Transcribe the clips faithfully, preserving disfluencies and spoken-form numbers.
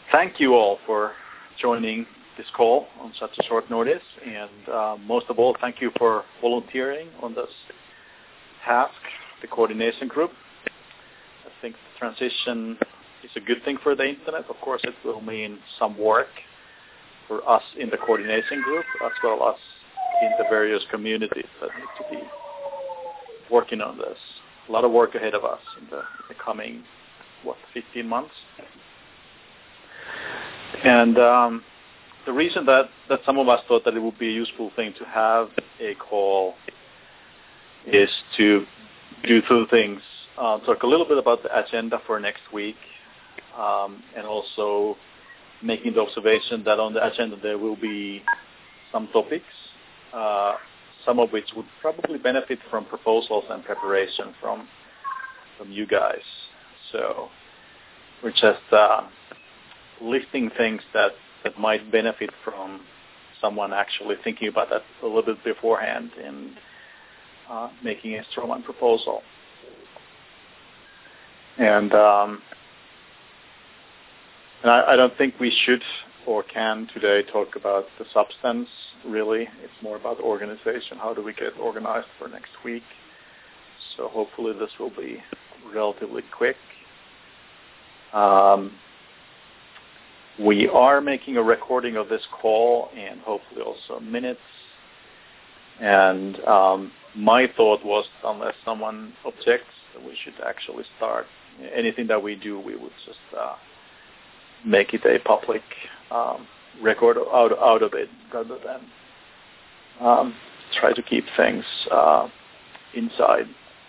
thank you all for joining this call on such a short notice, and uh, most of all, thank you for volunteering on this task, the coordination group. I think the transition is a good thing for the internet. Of course, it will mean some work for us in the coordination group, as well as in the various communities that need to be working on this. A lot of work ahead of us in the, in the coming, what, fifteen months. And um, the reason that, that some of us thought that it would be a useful thing to have a call is to do two things. Uh, talk a little bit about the agenda for next week, um, and also making the observation that on the agenda there will be some topics, uh, some of which would probably benefit from proposals and preparation from from you guys. So we're just uh, listing things that, that might benefit from someone actually thinking about that a little bit beforehand and uh, making a strong proposal. And, um, and I, I don't think we should or can today talk about the substance, really. It's more about organization. How do we get organized for next week? So hopefully this will be relatively quick. Um, we are making a recording of this call and hopefully also minutes. And um, my thought was, unless someone objects, that we should actually start. Anything that we do, we would just uh, make it a public um, record out, out of it, rather than um, try to keep things uh, inside.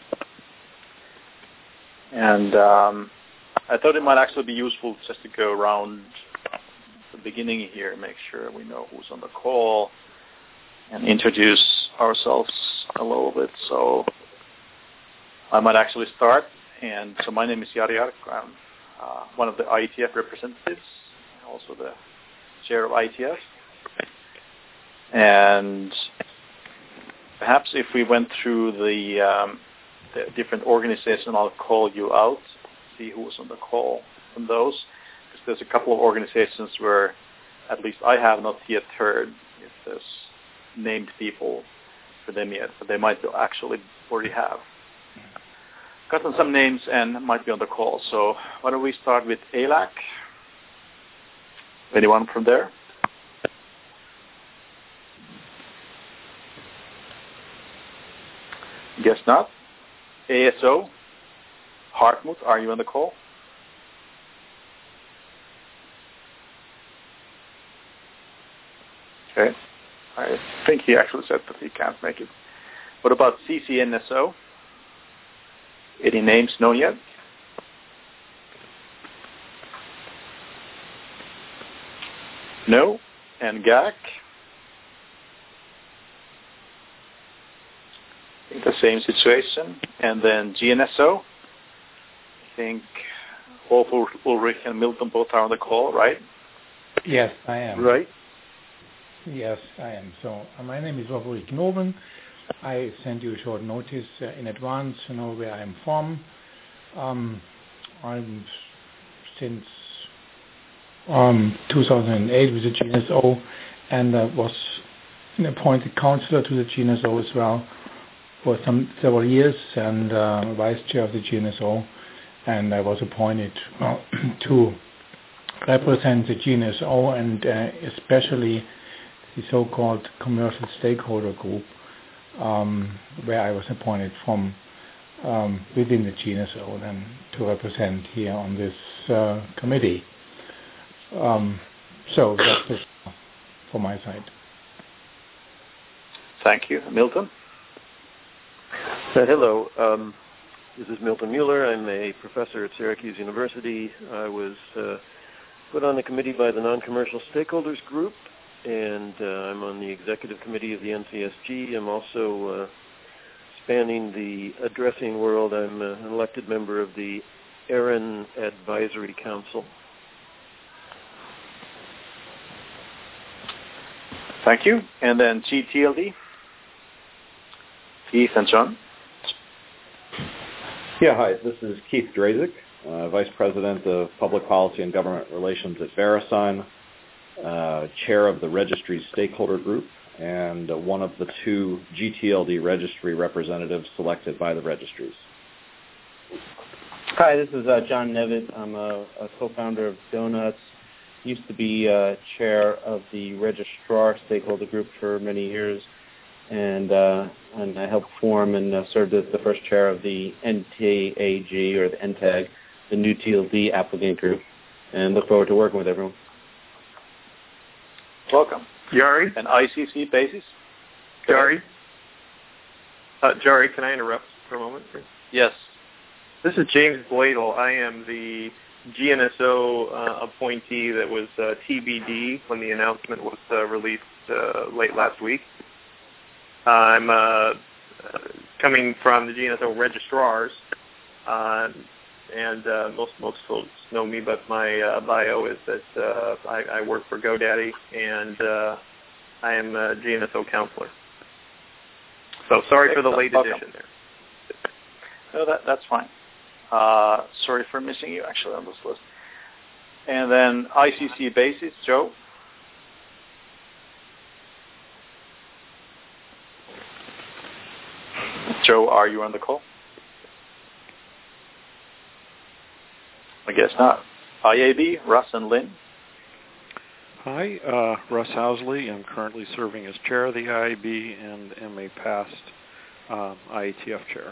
And um, I thought it might actually be useful just to go around the beginning here, make sure we know who's on the call, and introduce ourselves a little bit. So I might actually start. And so my name is Jari Jarkko. I'm uh, one of the I E T F representatives, also the chair of I E T F. And perhaps if we went through the, um, the different organizations, I'll call you out, see who's on the call from those. Because there's a couple of organizations where at least I have not yet heard if there's named people for them yet, but they might actually already have gotten some names and might be on the call. So why don't we start with A L A C? Anyone from there? Guess not. A S O, Hartmut, are you on the call? Okay. I think he actually said that he can't make it. What about C C N S O? Any names known yet? No. And G A C? I think the same situation. And then G N S O? I think Wolf, Ulrich, and Milton both are on the call, right? Yes, I am. Right? Yes, I am. So uh, my name is Wolf-Ulrich Knoben. I sent you a short notice uh, in advance to know where I'm from. Um, I'm since um, two thousand eight with the G N S O, and I was an appointed counselor to the G N S O as well for some several years, and uh, vice chair of the G N S O. And I was appointed well, to represent the G N S O and uh, especially the so-called commercial stakeholder group, um, where I was appointed from um, within the G N S O then to represent here on this uh, committee. Um, so that's it for my side. Thank you. Milton? Uh, hello. Um, this is Milton Mueller. I'm a professor at Syracuse University. I was uh, put on the committee by the Non-Commercial Stakeholders Group, and uh, I'm on the executive committee of the N C S G. I'm also uh, spanning the addressing world. I'm uh, an elected member of the ERIN Advisory Council. Thank you. And then G T L D? Keith and John? Yeah, hi. This is Keith Drazik. uh, Vice President of Public Policy and Government Relations at VeriSign, uh, Chair of the Registry Stakeholder Group, and uh, one of the two G T L D registry representatives selected by the registries. Hi, this is uh, John Nevitt. I'm a, a co-founder of Donuts. Used to be uh, chair of the Registrar Stakeholder Group for many years, and uh, and I helped form and uh, served as the first chair of the N T A G, or the N T A G, the New T L D applicant group, and look forward to working with everyone. Welcome. Jari? And I C C basis? Jari? Uh, Jari, can I interrupt for a moment? Yes. This is James Bladel. I am the G N S O uh, appointee that was uh, T B D when the announcement was uh, released uh, late last week. Uh, I'm uh, uh, coming from the G N S O registrars, uh, and uh, most most folks know me, but my uh, bio is that uh, I, I work for GoDaddy, and uh, I am a G N S O counselor. So sorry for the late addition there. No, that that's fine. Uh, sorry for missing you, actually, on this list. And then I C C basis, Joe? Joe, are you on the call? I guess not. I A B, Russ and Lynn? Hi, uh, Russ Housley. I'm currently serving as chair of the I A B and am a past um, I A T F chair.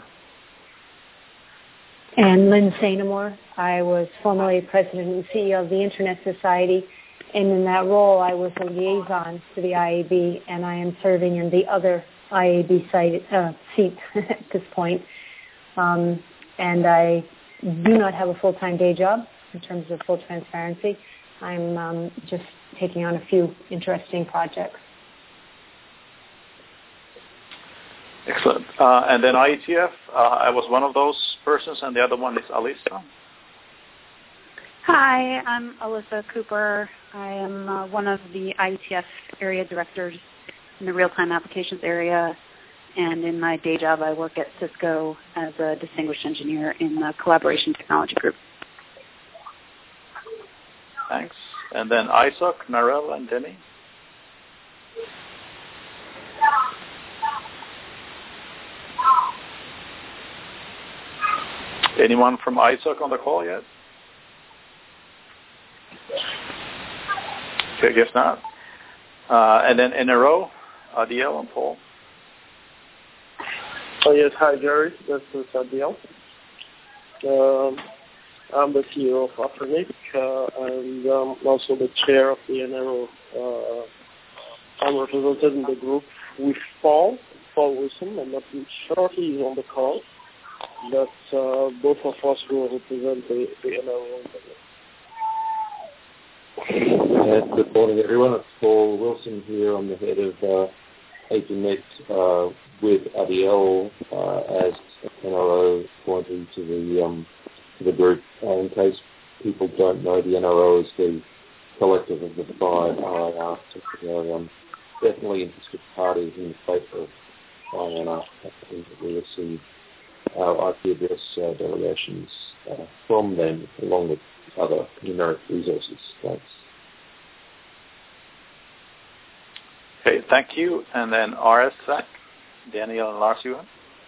And Lynn Sainamore. I was formerly president and C E O of the Internet Society, and in that role I was a liaison to the I A B, and I am serving in the other I A B site, uh, seat at this point. Um, and I do not have a full-time day job in terms of full transparency. I'm um, just taking on a few interesting projects. Excellent. Uh, and then I E T F, uh, I was one of those persons, and the other one is Alyssa. Hi, I'm Alyssa Cooper. I am uh, one of the I E T F area directors in the real-time applications area, and in my day job I work at Cisco as a distinguished engineer in the collaboration technology group. Thanks. And then Isaac, Narelle, and Denny. Anyone from I S O C on the call yet? Okay, I guess not. Uh, and then in a row, Adiel and Paul. Oh, yes. Hi, Jerry. This is Adiel. Um, I'm the C E O of Afrinic, uh, and I'm also the chair of the N R O. Uh, I'm represented in the group with Paul, Paul Wilson. I'm not sure he is on the call, but uh, both of us will represent the, the N R O. Uh, good morning, everyone. It's Paul Wilson here. I'm the head of uh, Aginet uh, with Adiel uh, as N R O appointee to the um, to the group. Uh, in case people don't know, the N R O is the collective of the five I A R. So, um, definitely interested parties in the favor of I A R. We receive our I P address uh, delegations uh, from them, along with other numeric resources. Thanks. Okay, thank you. And then R S A C, Daniel and Lars Johan.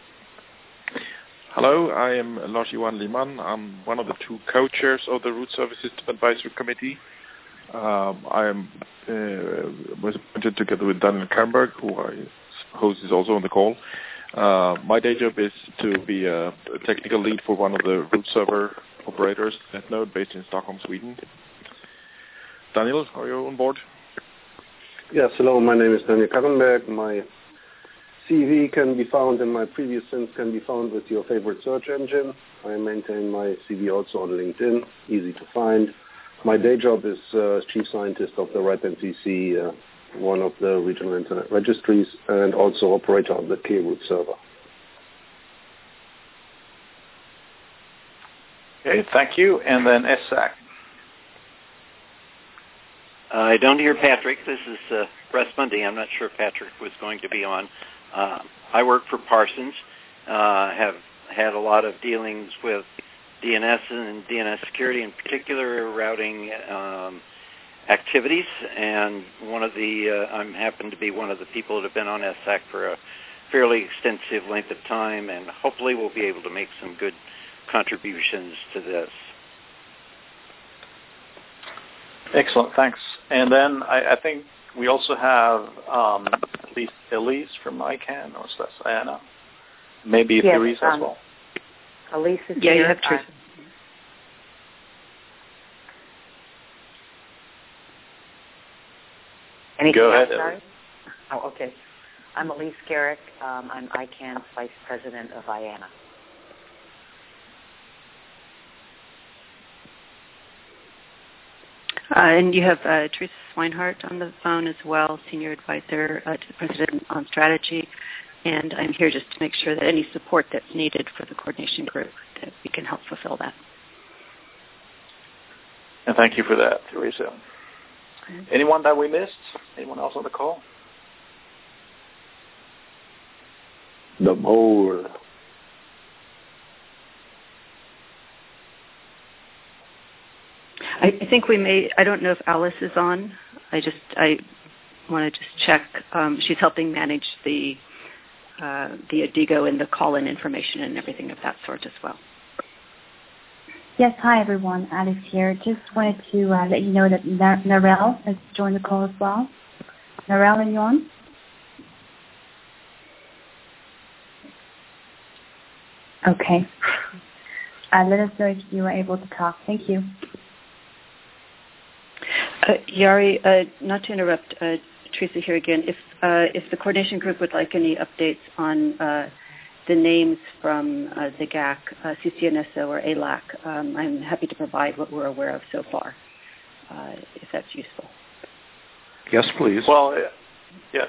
Hello, I am Lars Johan Liman. I'm one of the two co-chairs of the Root Service System Advisory Committee. Um, I am uh, was appointed together with Daniel Kernberg, who I suppose is also on the call. Uh, my day job is to be a, a technical lead for one of the root server operators, NetNode, based in Stockholm, Sweden. Daniel, are you on board? Yes, hello, my name is Daniel Kernberg. My C V can be found and my previous stints can be found with your favorite search engine. I maintain my C V also on LinkedIn, easy to find. My day job is uh, chief scientist of the REP N C C, uh, one of the regional internet registries, and also operator of the K-Root server. Okay, thank you. And then S A C. I don't hear Patrick. This is uh, Russ Mundy. I'm not sure if Patrick was going to be on. Uh, I work for Parsons, uh, have had a lot of dealings with D N S and D N S security in particular, routing um, activities, and one of the uh, I'm happen to be one of the people that have been on S A C for a fairly extensive length of time, and hopefully we'll be able to make some good contributions to this. Excellent, thanks. And then I, I think we also have um, at least Elise from ICANN, or slash Anna, maybe yes, Theresa um, as well. Elise is yeah, here. You have Teresa. Anything Go else, ahead, sorry? Oh, okay. I'm Elise Garrick. Um, I'm ICANN's Vice President of I A N A. Uh, and you have uh, Teresa Swinehart on the phone as well, Senior Advisor uh, to the President on Strategy. And I'm here just to make sure that any support that's needed for the coordination group, that we can help fulfill that. And thank you for that, Teresa. Anyone that we missed? Anyone else on the call? The mole. I, I think we may, I don't know if Alice is on. I just, I want to just check. Um, she's helping manage the uh, the Adigo and the call-in information and everything of that sort as well. Yes, hi everyone, Alice here. Just wanted to uh, let you know that Nar- Narelle has joined the call as well. Narelle, are you on? Okay. Uh, let us know if you are able to talk. Thank you. Uh, Yari, uh, not to interrupt, uh, Teresa here again. If uh, if the coordination group would like any updates on uh, the names from uh, the G A C, uh, C C N S O, or A L A C, um, I'm happy to provide what we're aware of so far, uh, if that's useful. Yes, please. Well, yeah.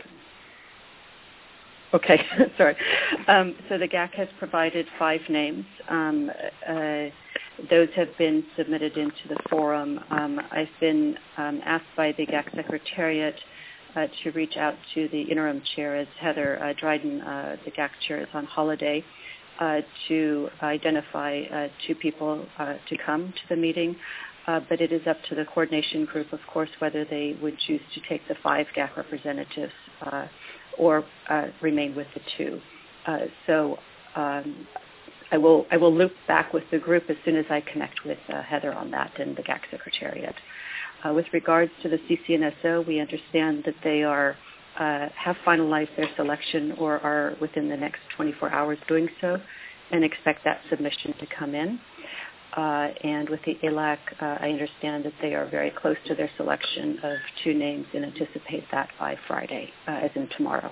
Okay, sorry. Um, so the G A C has provided five names. Um, uh, those have been submitted into the forum. Um, I've been um, asked by the G A C Secretariat uh, to reach out to the interim chair, as Heather uh, Dryden, uh, the G A C chair, is on holiday, uh, to identify uh, two people uh, to come to the meeting. Uh, but it is up to the coordination group, of course, whether they would choose to take the five G A C representatives uh, or uh, remain with the two. Uh, so um, I will I will loop back with the group as soon as I connect with uh, Heather on that and the G A C Secretariat. Uh, with regards to the C C N S O, we understand that they are uh, have finalized their selection or are within the next twenty-four hours doing so, and expect that submission to come in. Uh, and with the A L A C, uh, I understand that they are very close to their selection of two names and anticipate that by Friday, uh, as in tomorrow.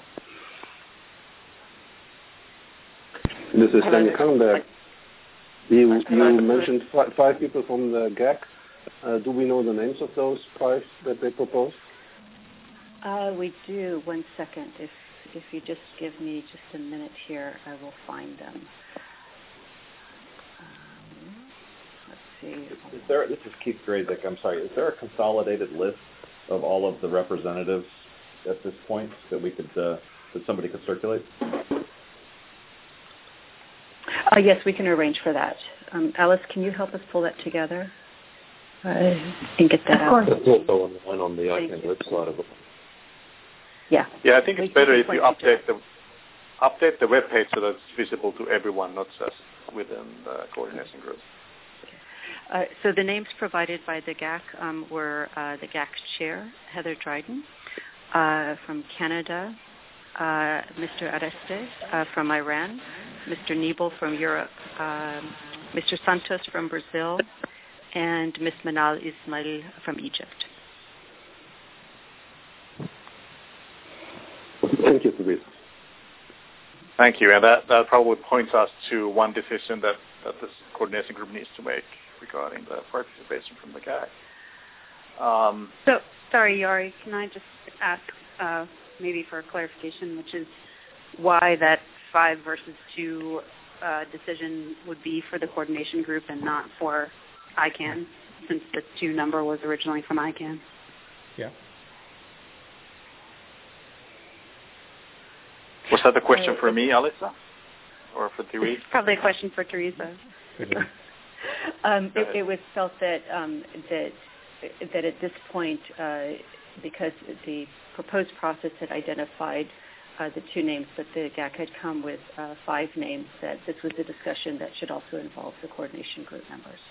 This is Daniel Kallenberg. You, you mentioned five, five people from the G A C. Uh, do we know the names of those five that they proposed? Uh, we do. One second. If if you just give me just a minute here, I will find them. See. Is, is there, this is Keith Grazik. I'm sorry. Is there a consolidated list of all of the representatives at this point that we could uh, that somebody could circulate? Uh, yes, we can arrange for that. Um, Alice, can you help us pull that together uh, and get that out? That's also online on the ICANN website. Yeah. Yeah, I think it's better if you update to the update the web page so that it's visible to everyone, not just within the coordination group. Uh, so the names provided by the G A C um, were uh, the G A C chair, Heather Dryden, uh, from Canada, uh, Mister Areste uh, from Iran, Mister Nebel from Europe, um, Mister Santos from Brazil, and Miz Manal Ismail from Egypt. Thank you, Teresa. Thank you, and that, that probably points us to one decision that, that this coordination group needs to make regarding the participation from the G A C. Um, so, sorry, Yari, can I just ask uh, maybe for clarification, which is why that five versus two uh, decision would be for the coordination group and not for ICANN, since the two number was originally from ICANN? Yeah. Was that a question for me, Alyssa, or for Theresa? Probably a question for Teresa. um, it, it was felt that um, that that at this point, uh, because the proposed process had identified uh, the two names, but the G A C had come with uh, five names, that this was a discussion that should also involve the coordination group members.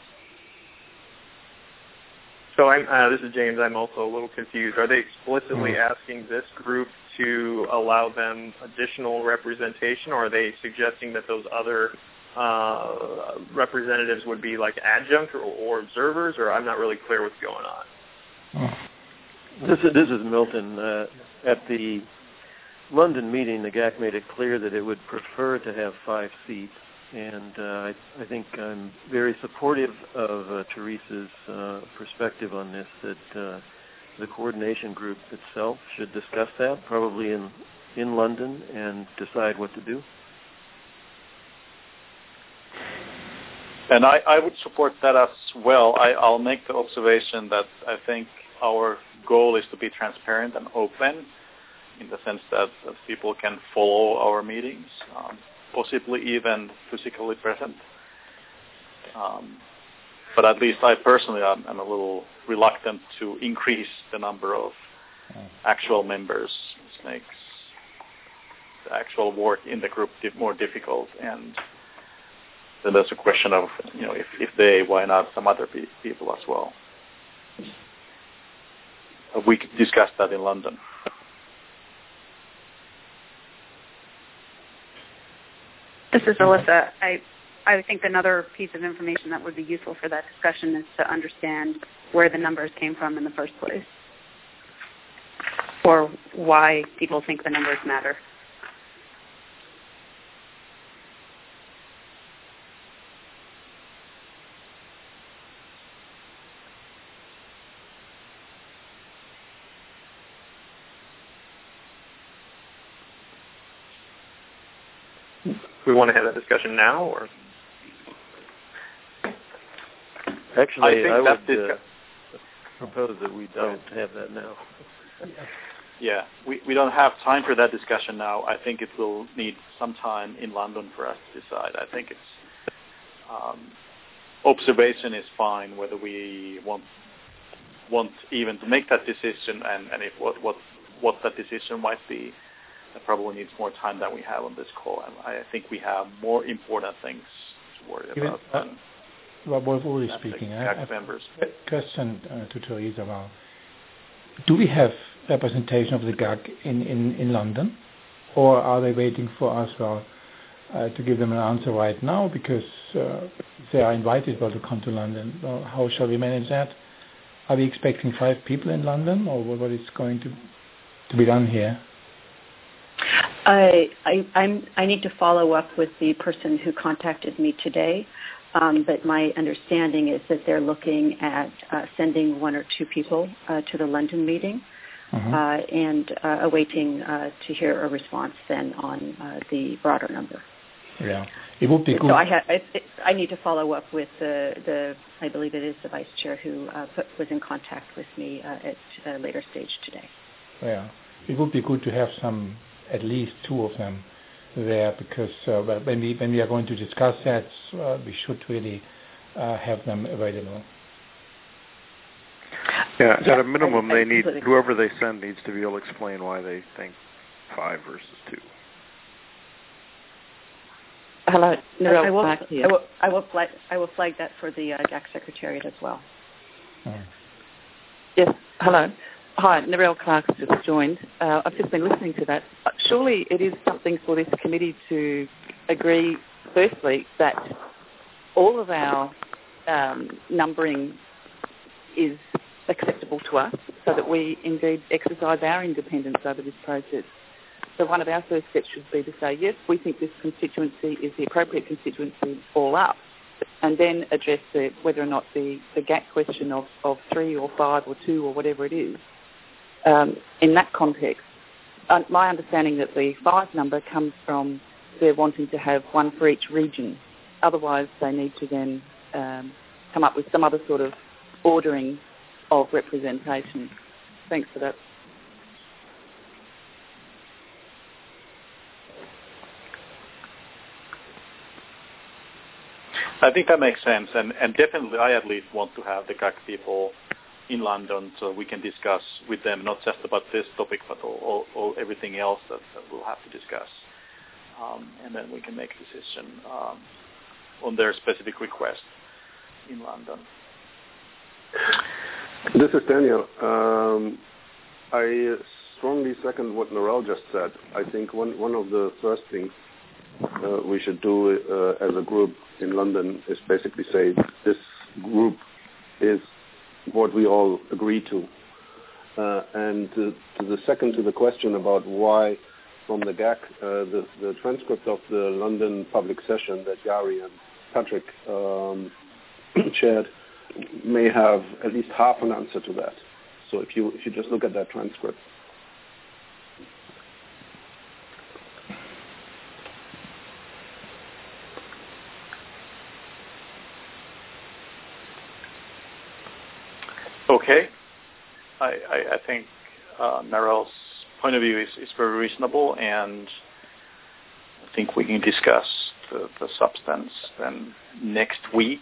So I'm, uh, this is James. I'm also a little confused. Are they explicitly mm. asking this group to allow them additional representation, or are they suggesting that those other uh, representatives would be like adjunct or, or observers, or I'm not really clear what's going on? This is, this is Milton. Uh, at the London meeting, the G A C made it clear that it would prefer to have five seats, and uh, I, I think I'm very supportive of uh, Teresa's uh, perspective on this, that uh, the coordination group itself should discuss that, probably in, in London, and decide what to do. And I, I would support that as well. I, I'll make the observation that I think our goal is to be transparent and open, in the sense that, that people can follow our meetings, um, possibly even physically present. Um, but at least I personally am, am a little reluctant to increase the number of actual members. This makes the actual work in the group more difficult, and then there's a question of, you know, if, if they, why not some other pe- people as well. We could discuss that in London. This is Alyssa. I, I think another piece of information that would be useful for that discussion is to understand where the numbers came from in the first place, or why people think the numbers matter. We want to have that discussion now, or actually, I, I would discuss- uh, propose that we don't have that now. Yeah, we, we don't have time for that discussion now. I think it will need some time in London for us to decide. I think it's um, observation is fine, whether we want want even to make that decision, and, and if what what what that decision might be. That probably needs more time than we have on this call. And I think we have more important things to worry Even, about. Uh, well, Wolf Ulrich speaking. I have members. a question uh, to Teresa about, do we have representation of the G A C in, in, in London? Or are they waiting for us well, uh, to give them an answer right now because uh, they are invited well, to come to London? Well, how shall we manage that? Are we expecting five people in London, or what is going to, to be done here? I, I, I'm, I need to follow up with the person who contacted me today, um, but my understanding is that they're looking at uh, sending one or two people uh, to the London meeting uh-huh. uh, and uh, awaiting uh, to hear a response then on uh, the broader number. Yeah, it would be good. So I, ha- I, I need to follow up with the, the I believe it is the vice chair who uh, put, was in contact with me uh, at a later stage today. Yeah, it would be good to have some. At least two of them there, because uh, when we when we are going to discuss that, uh, we should really uh, have them available. Yeah, yeah at a minimum, I, I they need completely. whoever they send needs to be able to explain why they think five versus two. Hello, Narelle I will, Clark here. I will, I will flag, I will flag that for the uh, G A C Secretariat as well. Oh. Yes, hello. Hi, Narelle Clark's just joined. Uh, I've just been listening to that. Surely it is something for this committee to agree, firstly, that all of our um, numbering is acceptable to us so that we indeed exercise our independence over this process. So one of our first steps should be to say, yes, we think this constituency is the appropriate constituency all up, and then address the, whether or not the, the G A C question of, of three or five or two or whatever it is. Um, in that context, uh, my understanding that the five number comes from they're wanting to have one for each region. Otherwise, they need to then um, come up with some other sort of ordering of representation. Thanks for that. I think that makes sense, and, and definitely I at least want to have the G A C people in London so we can discuss with them not just about this topic but all, all, all everything else that, that we'll have to discuss, um, and then we can make a decision um, on their specific request in London. This is Daniel. Um, I strongly second what Narelle just said. I think one, one of the first things uh, we should do uh, as a group in London is basically say this group is what we all agree to. Uh, and to, to the second to the question about why from the G A C, uh, the, the transcript of the London public session that Jari and Patrick um, chaired may have at least half an answer to that. So if you if you just look at that transcript. Okay. I, I, I think uh, Narelle's point of view is, is very reasonable, and I think we can discuss the, the substance then next week.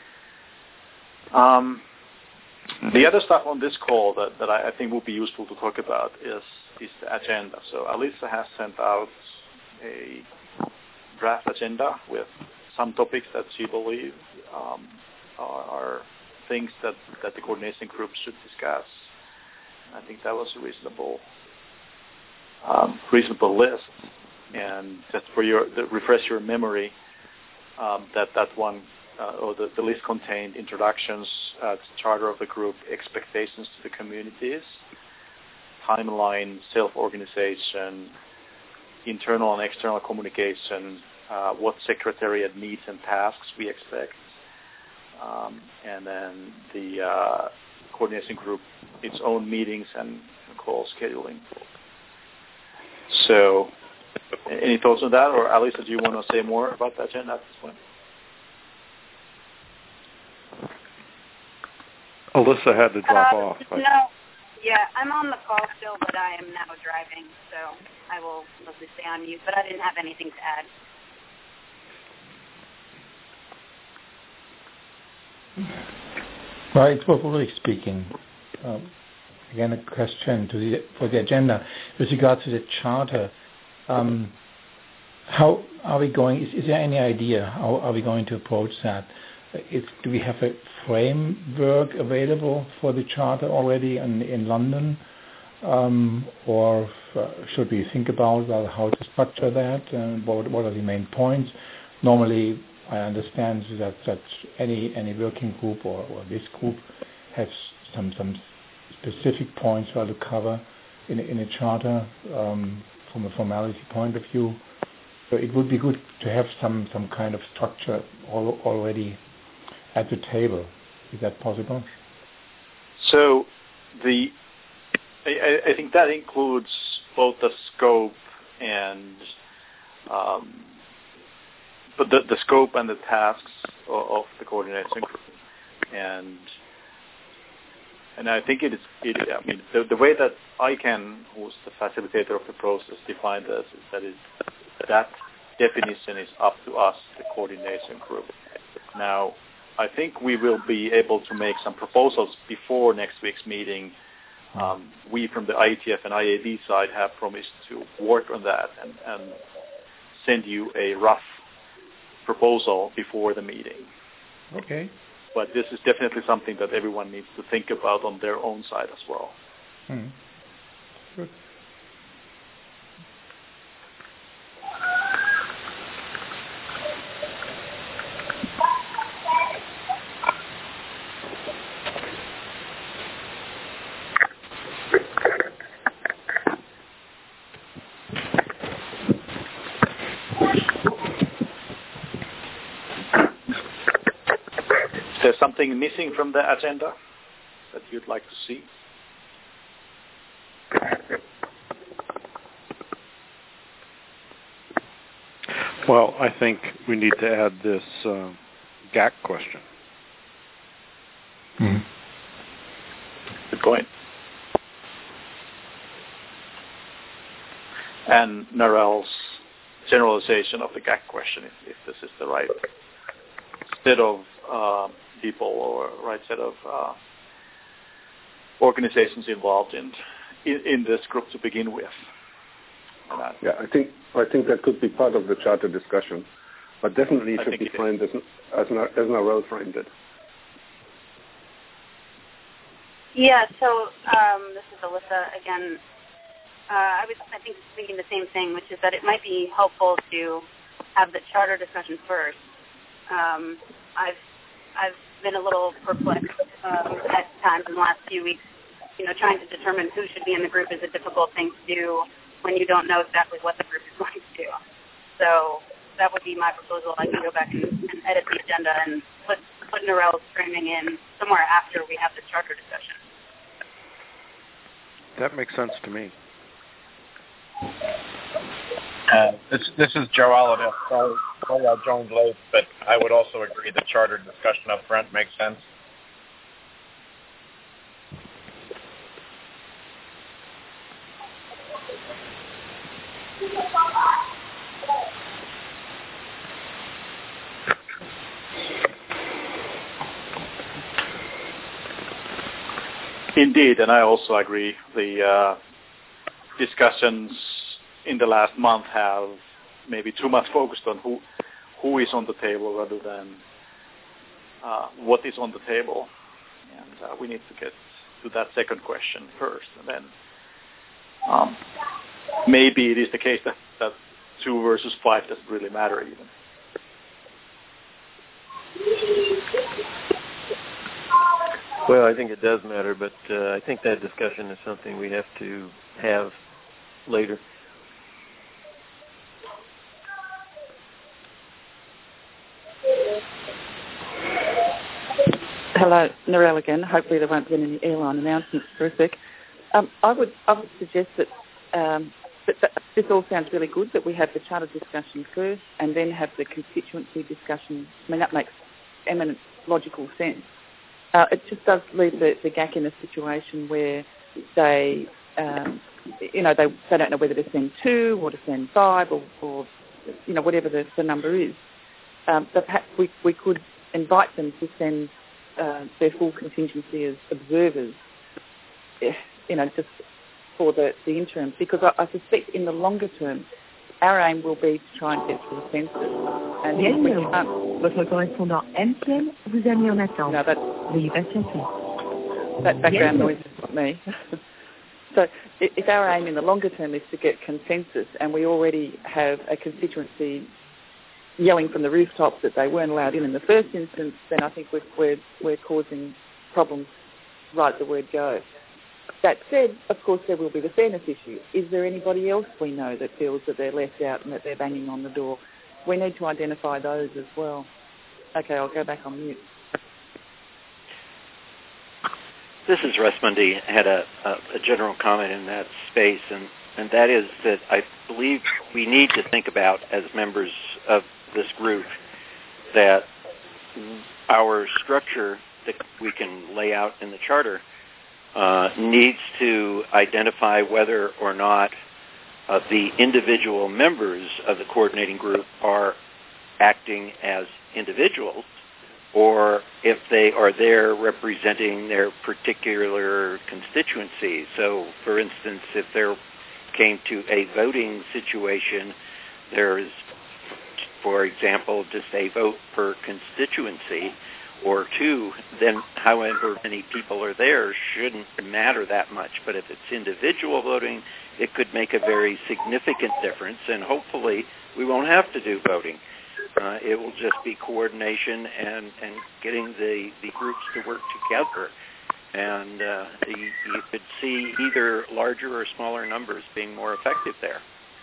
Um, the other stuff on this call that, that I, I think would be useful to talk about is, is the agenda. So Alisa has sent out a draft agenda with some topics that she believes um, are, are things that, that the coordination group should discuss. I think that was a reasonable um, reasonable list. And just for your to refresh your memory, um, that that one uh, or the, the list contained introductions, uh, to charter of the group, expectations to the communities, timeline, self-organization, internal and external communication, uh, what secretariat needs and tasks we expect, um, and then the uh, coordination group, its own meetings and call scheduling. So, any thoughts on that, or Alisa, do you want to say more about the agenda at this point? Alyssa had to drop uh, off. No, yeah, I'm on the call still, but I am now driving, so I will mostly stay on mute, but I didn't have anything to add. Well, it's Wolf Ulrich speaking. Um, again, a question to the, for the agenda. With regard to the charter, um, how are we going, is, is there any idea how are we going to approach that? Is, do we have a framework available for the charter already in, in London? Um, or uh, should we think about well, how to structure that? And what, what are the main points? Normally, I understand that, that any any working group or, or this group has some some specific points well to cover in, in a charter um, from a formality point of view. So it would be good to have some, some kind of structure al- already at the table. Is that possible? So the I, I think that includes both the scope and um, but the, the scope and the tasks of, of the coordination group, and and I think it is. It, I mean, the, the way that I can, who's the facilitator of the process, define this is that is that definition is up to us, the coordination group. Now, I think we will be able to make some proposals before next week's meeting. Um, we from the I E T F and I A B side have promised to work on that and, and send you a rough proposal before the meeting. Okay. But this is definitely something that everyone needs to think about on their own side as well. Hmm. Good. Is there something missing from the agenda that you'd like to see? Well, I think we need to add this uh, G A C question. Mm-hmm. Good point. And Narelle's generalization of the G A C question, if, if this is the right set of uh, people or right set of uh, organizations involved in, in in this group to begin with. And I, yeah, I think I think that could be part of the charter discussion, but definitely I should be it framed as as as Narelle framed it. Yeah. So um, this is Alyssa again. Uh, I was, I think, thinking the same thing, which is that it might be helpful to have the charter discussion first. Um, I've, I've been a little perplexed um, at times in the last few weeks. You know, trying to determine who should be in the group is a difficult thing to do when you don't know exactly what the group is going to do. So that would be my proposal. I can go back and, and edit the agenda and put put Narelle's framing in somewhere after we have the charter discussion. That makes sense to me. Uh, this this is Joe Allen. Sorry, sorry I joined late, but I would also agree the charter discussion up front makes sense. Indeed, and I also agree. The uh, discussions in the last month have maybe too much focused on who who is on the table rather than uh, what is on the table. And uh, we need to get to that second question first. And then um, maybe it is the case that, that two versus five doesn't really matter even. Well, I think it does matter, but uh, I think that discussion is something we have to have later. Hello, Narelle again. Hopefully there won't be any airline announcements for a sec. Um, I would I would suggest that, um, that, that this all sounds really good, that we have the charter discussion first and then have the constituency discussion. I mean, that makes eminent logical sense. Uh, it just does leave the, the G A C in a situation where they, um, you know, they, they don't know whether to send two or to send five or, or you know, whatever the, the number is. Um, but perhaps we, we could invite them to send uh, their full contingency as observers, you know, just for the, the interim, because I, I suspect in the longer term, our aim will be to try and get to the census. And if we can't... Votre correspondant M T N vous a mis en attente. No, that, Veuillez patienter. That background noise is not me. So if our aim in the longer term is to get consensus, and we already have a constituency yelling from the rooftops that they weren't allowed in in the first instance, then I think we're, we're, we're causing problems right at the word go. That said, of course, there will be the fairness issue. Is there anybody else we know that feels that they're left out and that they're banging on the door? We need to identify those as well. Okay, I'll go back on mute. This is Russ Mundy. I had a, a, a general comment in that space, and, and that is that I believe we need to think about, as members of this group, that our structure that we can lay out in the charter uh, needs to identify whether or not uh, the individual members of the coordinating group are acting as individuals, or if they are there representing their particular constituency. So, for instance, if there came to a voting situation, there is, for example, just a vote per constituency or two, then however many people are there shouldn't matter that much. But if it's individual voting, it could make a very significant difference, and hopefully we won't have to do voting. Uh, it will just be coordination and, and getting the, the groups to work together. And uh, the, you could see either larger or smaller numbers being more effective there.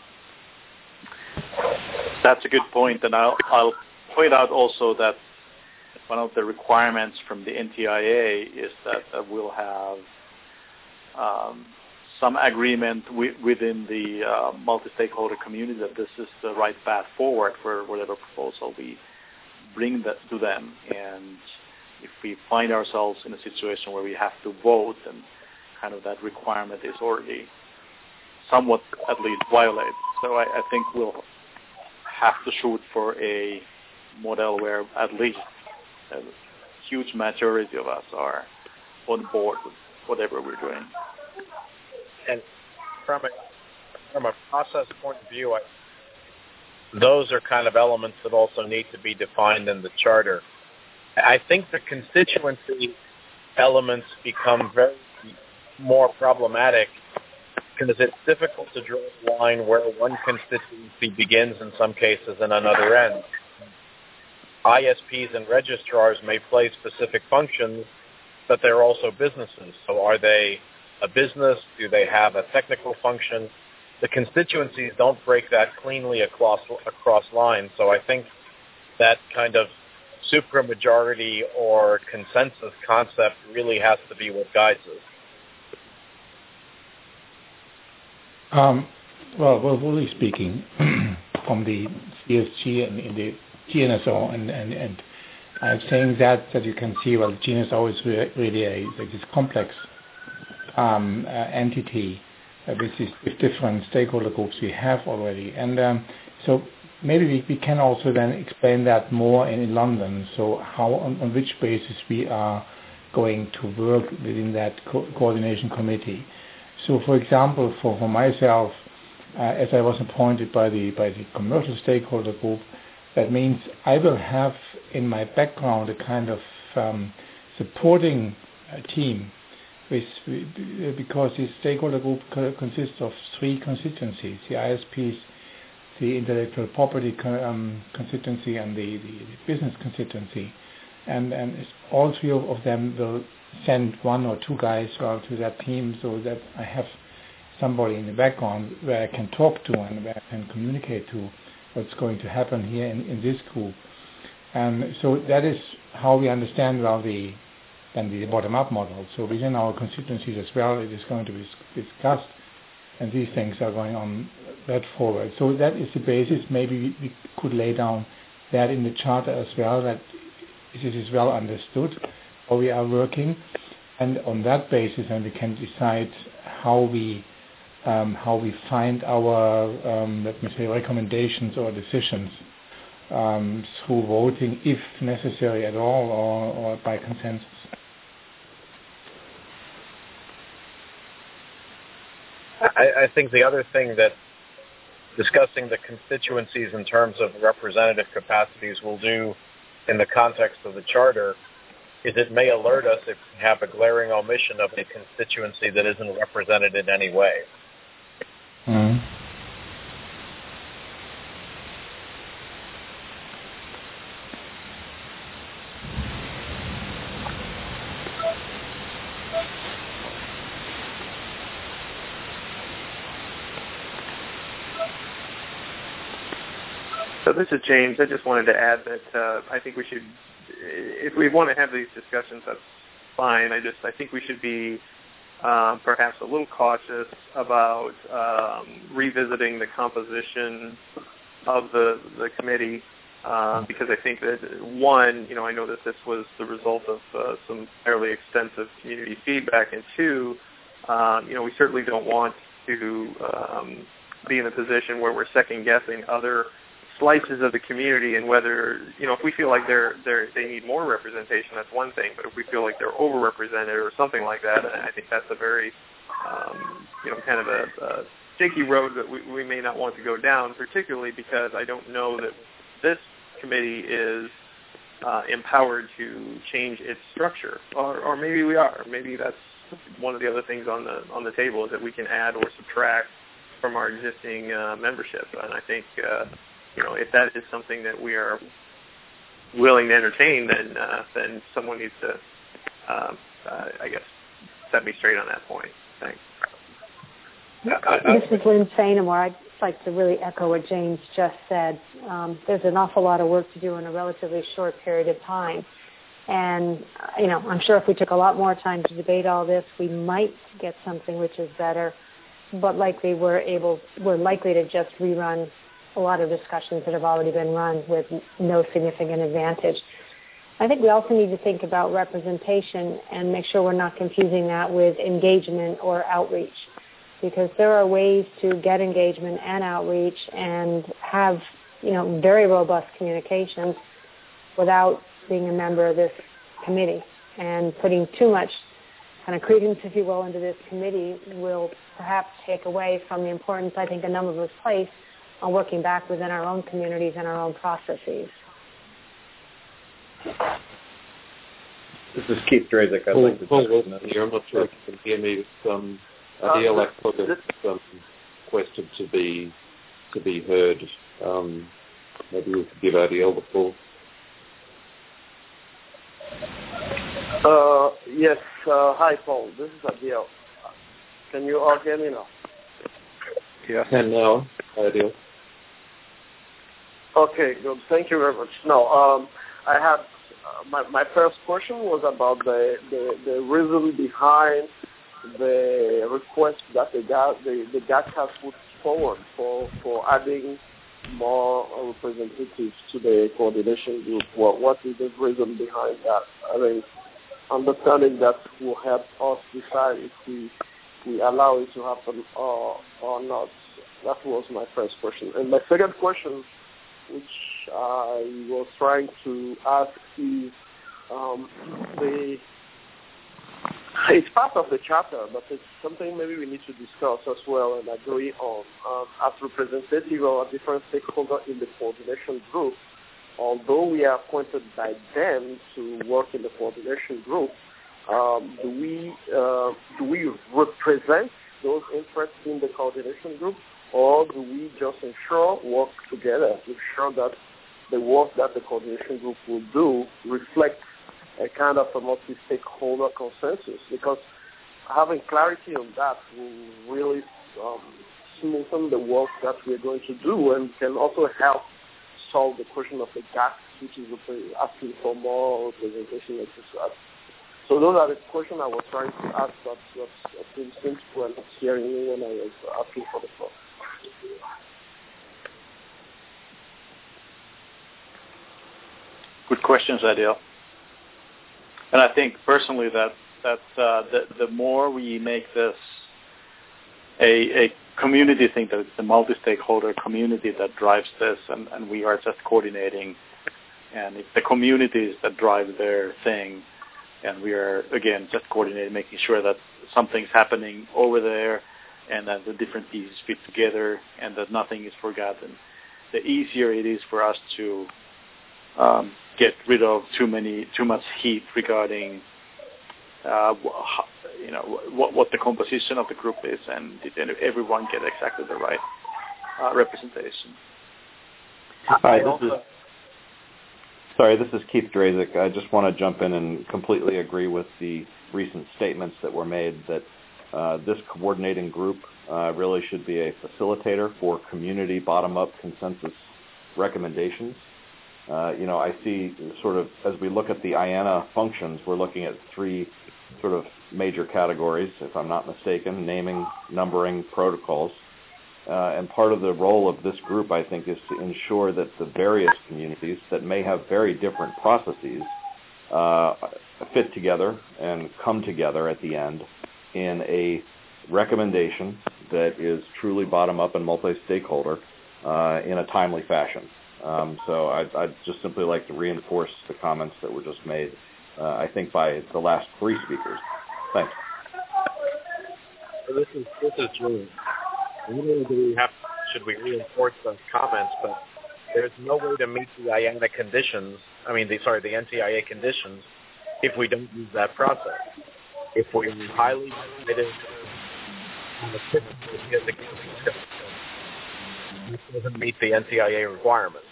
That's a good point, and I'll, I'll point out also that one of the requirements from the N T I A is that uh, we'll have um, some agreement w- within the uh, multi-stakeholder community that this is the right path forward for whatever proposal we bring that to them. And if we find ourselves in a situation where we have to vote, and kind of that requirement is already somewhat at least violated. So I, I think we'll have to shoot for a model where at least a huge majority of us are on board with whatever we're doing. And from a from a process point of view, I, those are kind of elements that also need to be defined in the charter. I think the constituency elements become very more problematic because it's difficult to draw a line where one constituency begins in some cases and another ends. I S Ps and registrars may play specific functions, but they're also businesses. So are they a business? Do they have a technical function? The constituencies don't break that cleanly across across lines. So I think that kind of supermajority or consensus concept really has to be what guides us. Um, well, well, really speaking, from the C S G and, and the G N S O, and, and, and I'm saying that, that you can see, well, G N S O is re- really a like this complex um, uh, entity uh, with these different stakeholder groups we have already. And um, so maybe we, we can also then explain that more in, in London, so how, on, on which basis we are going to work within that co- coordination committee. So, for example, for, for myself, uh, as I was appointed by the by the commercial stakeholder group, that means I will have in my background a kind of um, supporting uh, team, with, because the stakeholder group co- consists of three constituencies: the I S Ps, the intellectual property co- um, constituency, and the, the, the business constituency, and and all three of, of them will send one or two guys well, to that team, so that I have somebody in the background where I can talk to and where I can communicate to what's going to happen here in, in this group. And so that is how we understand well the then the bottom-up model. So within our constituencies as well, it is going to be discussed, and these things are going on that forward. So that is the basis. Maybe we, we could lay down that in the charter as well, that this is well understood how we are working, and on that basis, then we can decide how we um, how we find our um, let me say recommendations or decisions um, through voting, if necessary at all, or, or by consensus. I, I think the other thing that discussing the constituencies in terms of representative capacities will do in the context of the charter is it may alert us if we have a glaring omission of a constituency that isn't represented in any way. Mm. So this is James. I just wanted to add that uh, I think we should, if we want to have these discussions, that's fine. I just I think we should be uh, perhaps a little cautious about um, revisiting the composition of the the committee uh, because I think that one, you know, I know that this was the result of uh, some fairly extensive community feedback, and two, um, you know, we certainly don't want to um, be in a position where we're second guessing other slices of the community, and whether, you know, if we feel like they're they're they need more representation, that's one thing. But if we feel like they're overrepresented or something like that, I think that's a very, um, you know, kind of a, a sticky road that we, we may not want to go down. Particularly because I don't know that this committee is uh, empowered to change its structure, or, or maybe we are. Maybe that's one of the other things on the on the table, is that we can add or subtract from our existing uh, membership, and I think. Uh, You know, if that is something that we are willing to entertain, then uh, then someone needs to, uh, uh, I guess, set me straight on that point. Thanks. This is Lynn Fainamore. I'd like to really echo what James just said. Um, there's an awful lot of work to do in a relatively short period of time. And, you know, I'm sure if we took a lot more time to debate all this, we might get something which is better. But likely we're able, we're likely to just rerun a lot of discussions that have already been run with no significant advantage. I think we also need to think about representation and make sure we're not confusing that with engagement or outreach, because there are ways to get engagement and outreach and have, you know, very robust communications without being a member of this committee. And putting too much kind of credence, if you will, into this committee will perhaps take away from the importance I think a number of us place on working back within our own communities and our own processes. This is Keith Drazek. I'd Paul, like to Paul Wilson here. I'm not sure if you can hear me. Um, Adiel uh, Akpog has um, requested to be to be heard. Um, maybe we could give Adiel the floor. Uh, yes. Uh, hi, Paul. This is Adiel. Can you all hear me now? Yes. And now, Adiel. Okay, good. Thank you very much. No, um, I had uh, my my first question was about the, the, the reason behind the request that the G A C, the, the G A C has put forward for, for adding more representatives to the coordination group. What what is the reason behind that? I mean, understanding that will help us decide if we we allow it to happen or or not. That was my first question. And my second question, which I was trying to ask, is um, the it's part of the charter, but it's something maybe we need to discuss as well and agree on. Um, as representative of a different stakeholder in the coordination group, although we are appointed by them to work in the coordination group, um, do we uh, do we represent those interests in the coordination group, or do we just ensure work together, ensure that the work that the coordination group will do reflects a kind of a multi-stakeholder consensus? Because having clarity on that will really um, smoothen the work that we're going to do and can also help solve the question of the gap, which is asking for more representation, et cetera. So those are the questions I was trying to ask, but it seems simple and not hearing me when I was asking for the floor. Good questions, Adiel. And I think personally that that uh, the, the more we make this a, a community thing, that it's the multi-stakeholder community that drives this, and, and we are just coordinating, and it's the communities that drive their thing, and we are, again, just coordinating, making sure that something's happening over there, and that the different pieces fit together, and that nothing is forgotten. The easier it is for us to um, get rid of too many, too much heat regarding, uh, you know, what, what the composition of the group is, and did everyone get exactly the right uh, representation. Hi, this is, sorry, this is Keith Drazek. I just want to jump in and completely agree with the recent statements that were made that uh, this coordinating group uh, really should be a facilitator for community bottom-up consensus recommendations. Uh, you know, I see sort of, as we look at the I A N A functions, we're looking at three sort of major categories, if I'm not mistaken: naming, numbering, protocols. Uh, and part of the role of this group, I think, is to ensure that the various communities that may have very different processes uh, fit together and come together at the end in a recommendation that is truly bottom-up and multi-stakeholder uh, in a timely fashion. Um, so I'd, I'd just simply like to reinforce the comments that were just made, uh, I think, by the last three speakers. Thanks. This is this is true. Not only do we have, should we reinforce those comments, but there's no way to meet the I A N A conditions, I mean, the, sorry, the N T I A conditions, if we don't use that process. If we're highly motivated on the system, it doesn't meet the N T I A requirements.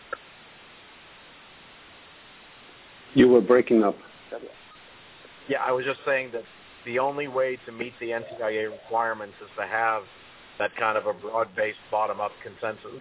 You were breaking up. Yeah, I was just saying that the only way to meet the N T I A requirements is to have that kind of a broad-based bottom-up consensus.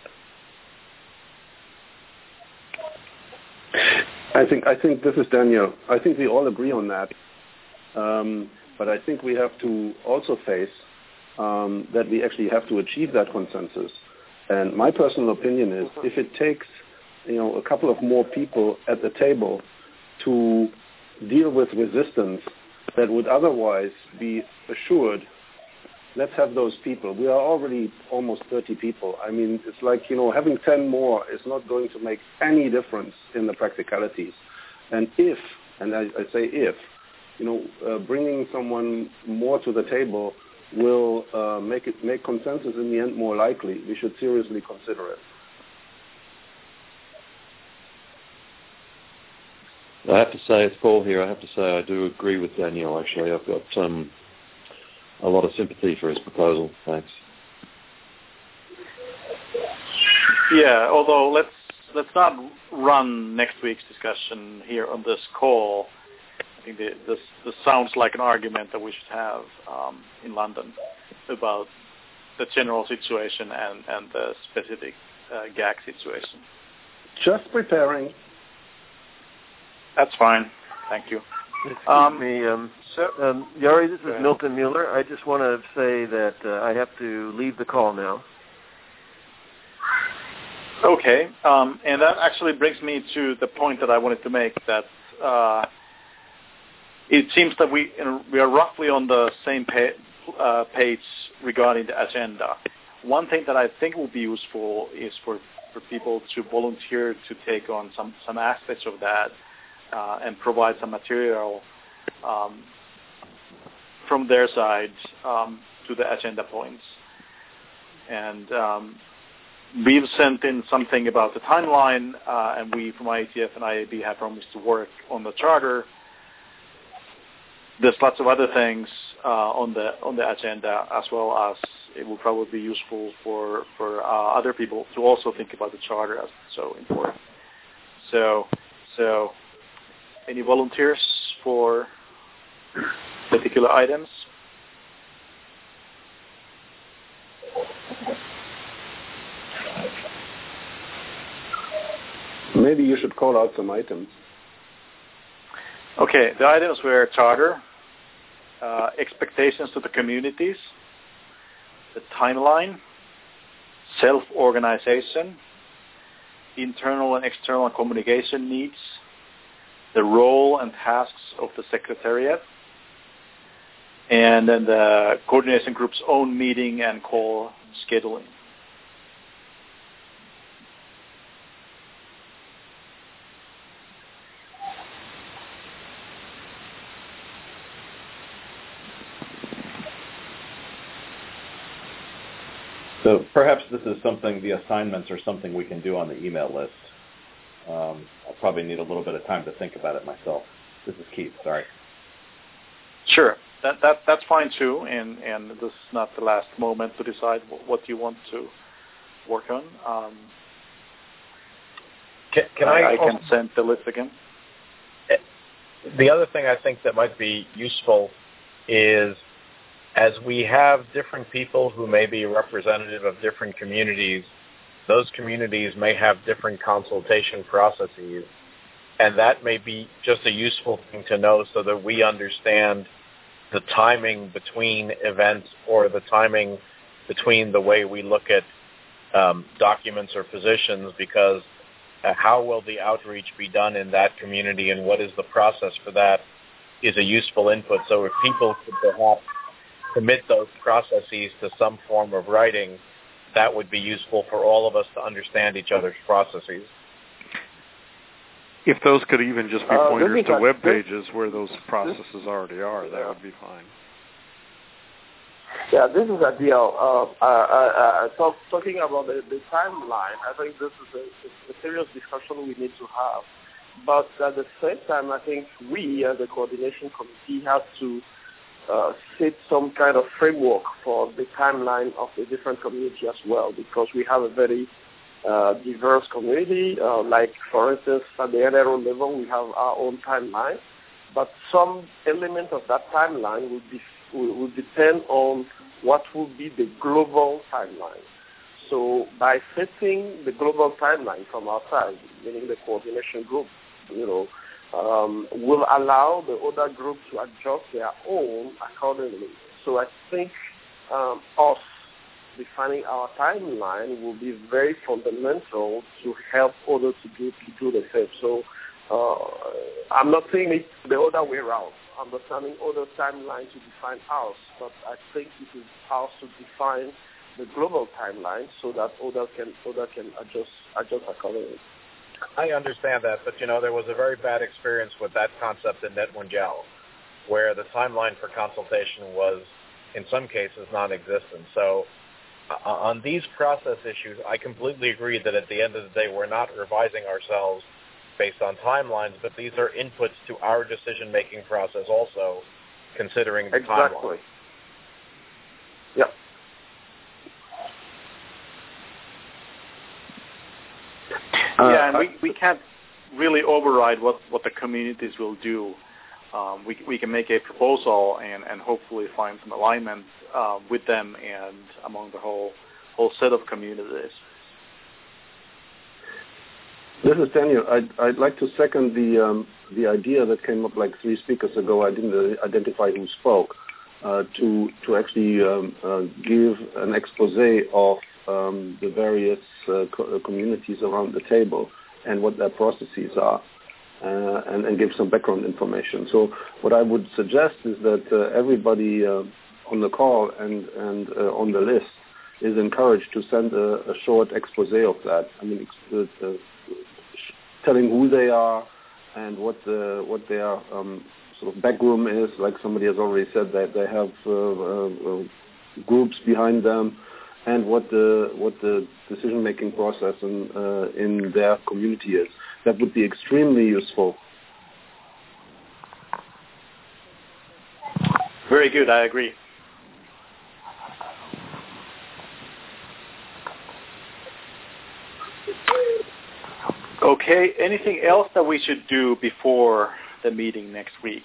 I think I think this is Daniel. I think we all agree on that. Um, but I think we have to also face um, that we actually have to achieve that consensus. And my personal opinion is, if it takes, you know, a couple of more people at the table to deal with resistance that would otherwise be assured let's have those people. We are already almost thirty people. I mean, it's like, you know, having ten more is not going to make any difference in the practicalities. And if, and I, I say if, you know, uh, bringing someone more to the table will uh, make it make consensus in the end more likely, we should seriously consider it. I have to say, it's Paul here, I have to say I do agree with Daniel, actually. I've got um, a lot of sympathy for his proposal. Thanks. Yeah, although let's let's not run next week's discussion here on this call. I think the, this this sounds like an argument that we should have um, in London about the general situation and, and the specific uh, G A C situation. Just preparing. That's fine. Thank you. Excuse um, me, um, so, um, Yari, this is Milton Mueller. I just want to say that uh, I have to leave the call now. Okay, um, and that actually brings me to the point that I wanted to make, that uh, it seems that we we are roughly on the same pa- uh, page regarding the agenda. One thing that I think will be useful is for, for people to volunteer to take on some, some aspects of that uh, and provide some material um, from their side um, to the agenda points. And um, we've sent in something about the timeline, uh, and we from I A T F and I A B have promised to work on the charter. There's lots of other things uh, on the on the agenda, as well as it will probably be useful for for uh, other people to also think about the charter as it's so important. So, so any volunteers for particular items? Maybe you should call out some items. Okay, the items were charter, uh, expectations to the communities, the timeline, self-organization, internal and external communication needs, the role and tasks of the Secretariat, and then the coordination group's own meeting and call scheduling. So perhaps this is something, the assignments are something we can do on the email list. Um, I'll probably need a little bit of time to think about it myself. This is Keith, sorry. Sure, that, that that's fine too, and, and this is not the last moment to decide what you want to work on. Um, can, can I, I, I can also, send the list again. The other thing I think that might be useful is, as we have different people who may be representative of different communities, those communities may have different consultation processes, and that may be just a useful thing to know so that we understand the timing between events or the timing between the way we look at um, documents or positions, because uh, how will the outreach be done in that community and what is the process for that is a useful input. So if people could perhaps commit those processes to some form of writing, that would be useful for all of us to understand each other's processes. If those could even just be Uh, pointers to a- web pages where those processes already are, that would be fine. Yeah, this is Adil. Uh, uh, uh, talk, talking about the, the timeline, I think this is a, a serious discussion we need to have. But at the same time, I think we, as a coordination committee, have to uh, set some kind of framework for the timeline of the different community as well, because we have a very uh, diverse community. Uh, like, for instance, at the N R O level, we have our own timeline, but some element of that timeline will be will, will depend on what will be the global timeline. So by setting the global timeline from our side, meaning the coordination group, you know, um, will allow the other groups to adjust their own accordingly. So I think um, us defining our timeline will be very fundamental to help others to do to do the same. So uh, I'm not saying it the other way around. understanding other timelines to define ours, but I think it is ours to define the global timeline so that others can other can adjust adjust accordingly. I understand that, but you know there was a very bad experience with that concept in NetMundial, where the timeline for consultation was, in some cases, non-existent. So uh, on these process issues, I completely agree that at the end of the day, we're not revising ourselves based on timelines, but these are inputs to our decision-making process also, considering the exactly. timeline. Yeah. Uh, yeah, and we, we can't really override what, what the communities will do. Um, we we can make a proposal and, and hopefully find some alignment uh, with them and among the whole whole set of communities. This is Daniel. I'd, I'd like to second the um, the idea that came up like three speakers ago. I didn't uh, identify who spoke. Uh, to to actually um, uh, give an expose of um, the various uh, co- communities around the table and what their processes are. Uh, and, and give some background information. So what I would suggest is that uh, everybody uh, on the call and, and uh, on the list is encouraged to send a, a short expose of that. I mean, ex- uh, telling who they are and what the, what their um, sort of backroom is. Like somebody has already said, that they have uh, uh, groups behind them, and what the what the decision-making process in uh, in their community is. That would be extremely useful. Very good. I agree. Okay. Anything else that we should do before the meeting next week?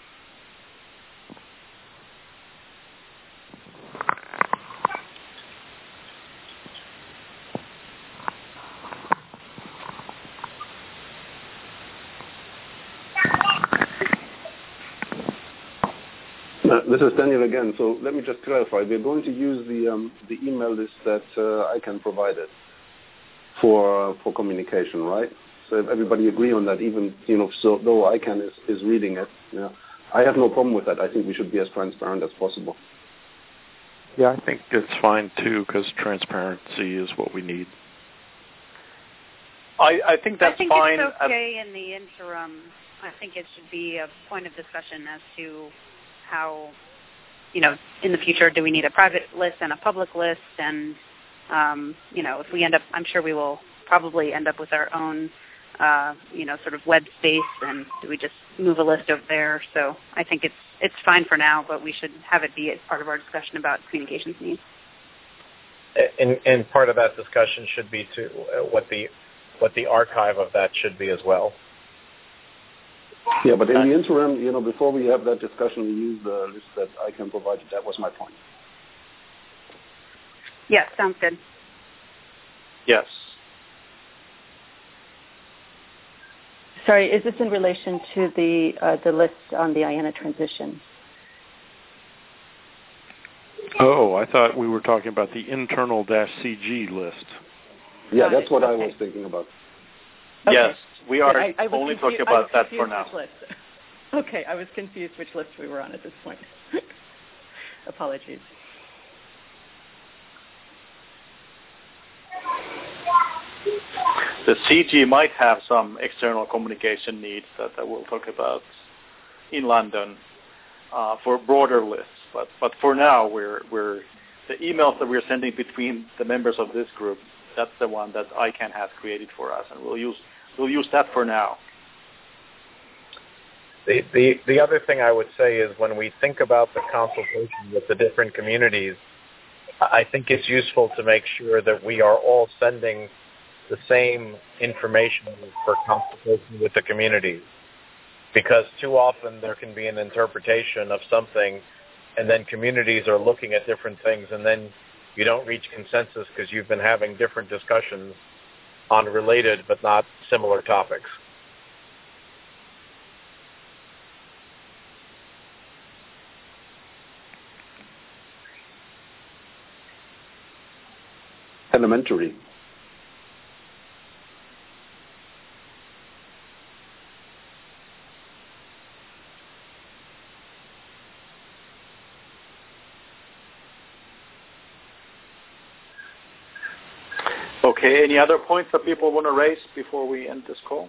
This is Daniel again. So let me just clarify. We're going to use the um, the email list that uh, I can provide it for uh, for communication, right? So if everybody agree on that, even you know, so though I can is, is reading it, yeah, I have no problem with that. I think we should be as transparent as possible. Yeah, I think it's fine too, because transparency is what we need. I, I think that's I think fine. it's okay in the interim. I think it should be a point of discussion as to how, you know, in the future, do we need a private list and a public list? And, um, you know, if we end up, I'm sure we will probably end up with our own, uh, you know, sort of web space, and do we just move a list over there? So I think it's it's fine for now, but we should have it be as part of our discussion about communications needs. And, and part of that discussion should be to uh, what the what the archive of that should be as well. Yeah, but in the interim, you know, before we have that discussion, we use the list that I can provide. That was my point. Yeah, sounds good. Yes. Sorry, is this in relation to the uh, the list on the I A N A transition? Oh, I thought we were talking about the internal dash C G list. Yeah, that's what okay. I was thinking about. Okay. Yes, we are yeah, I, I only confu- talking about that for which now. List. Okay, I was confused which list we were on at this point. Apologies. The C G might have some external communication needs that, that we'll talk about in London uh, for broader lists. But but for now, we're we're the emails that we're sending between the members of this group. That's the one that I C A N has created for us, and we'll use we'll use that for now. The, the the other thing I would say is when we think about the consultation with the different communities, I think it's useful to make sure that we are all sending the same information for consultation with the communities, because too often there can be an interpretation of something, and then communities are looking at different things, and then you don't reach consensus because you've been having different discussions on related but not similar topics. Elementary. Okay, any other points that people want to raise before we end this call?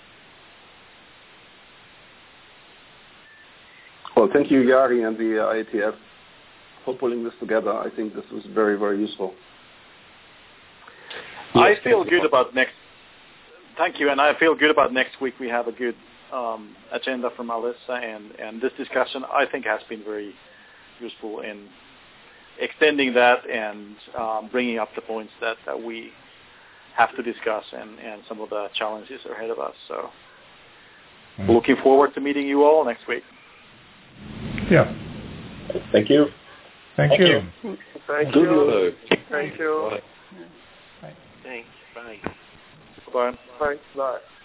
Well, thank you, Jari, and the uh, I A T F for pulling this together. I think this was very, very useful. I feel good about next. Thank you, and I feel good about next week. We have a good um, agenda from Alyssa, and, and this discussion I think has been very useful in extending that and um, bringing up the points that, that we have to discuss and, and some of the challenges ahead of us. So, mm-hmm. looking forward to meeting you all next week. Yeah. Thank you. Thank, Thank you. you. Thank you. Thank you. Bye. Thanks. Bye. Bye. Thanks. Bye.